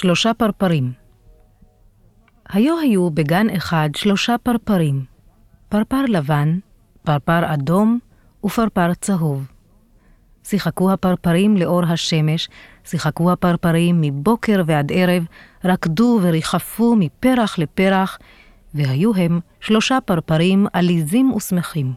3 פרפרים. היו בגן אחד 3 פרפרים, פרפר לבן, פרפר אדום ופרפר צהוב. שיחקו הפרפרים לאור השמש, שיחקו הפרפרים מבוקר ועד ערב, רקדו וריחפו מפרח לפרח, והיו הם 3 פרפרים עליזים ושמחים.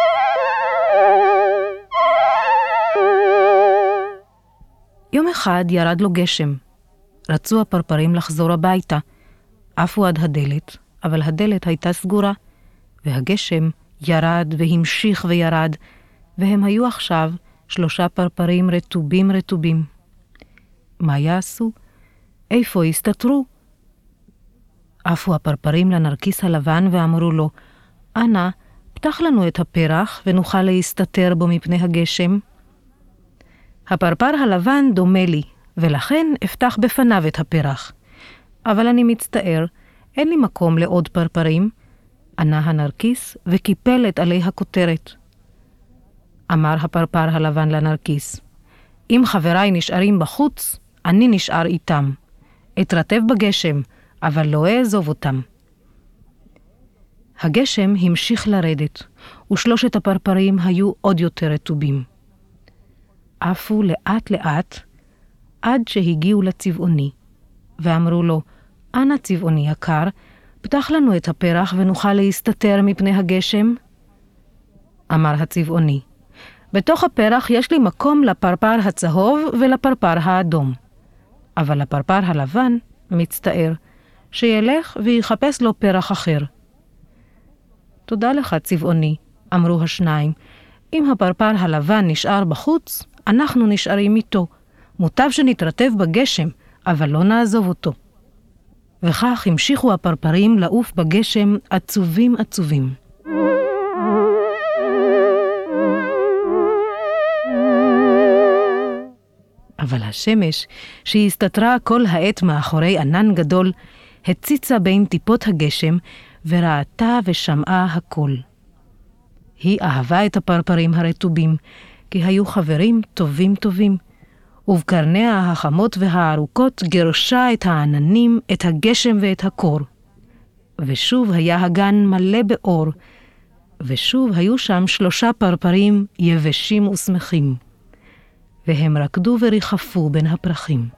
יום אחד ירד לו גשם. רצו הפרפרים לחזור הביתה. עפו עד הדלת, אבל הדלת הייתה סגורה, והגשם ירד והמשיך וירד, והם היו עכשיו 3 פרפרים רטובים. מה יעשו? איפה הסתתרו? עפו הפרפרים לנרקיס הלבן ואמרו לו, אנא, פתח לנו את הפרח ונוכל להסתתר בו מפני הגשם. הפרפר הלבן דומה לי, ולכן אפתח בפניו את הפרח. אבל אני מצטער, אין לי מקום לעוד פרפרים. ענה הנרקיס וקיפלת עלי הכותרת. אמר הפרפר הלבן לנרקיס, אם חבריי נשארים בחוץ, אני נשאר איתם. אתרטב בגשם, אבל לא אעזוב אותם. הגשם המשיך לרדת, ושלושת הפרפרים היו עוד יותר רטובים. עפו לאט לאט, עד שהגיעו לצבעוני, ואמרו לו, אנא צבעוני יקר, פתח לנו את הפרח ונוכל להסתתר מפני הגשם. אמר הצבעוני, בתוך הפרח יש לי מקום לפרפר הצהוב ולפרפר האדום. אבל לפרפר הלבן מצטער, שילך ויחפש לו פרח אחר. תודה לך צבעוני, אמרו השניים, אם הפרפר הלבן נשאר בחוץ, אנחנו נשארים איתו. מוטב שנתרטב בגשם, אבל לא נעזוב אותו. וכך המשיכו הפרפרים לעוף בגשם עצובים. אבל השמש, שהסתתרה כל העת מאחורי ענן גדול, הציצה בין טיפות הגשם, וראתה ושמעה הכל. היא אהבה את הפרפרים הרטובים, כי היו חברים טובים, ובקרניה החמות והארוכות גרשה את העננים, את הגשם ואת הקור. ושוב היה הגן מלא באור, ושוב היו שם 3 פרפרים יבשים ושמחים. והם רקדו וריחפו בין הפרחים.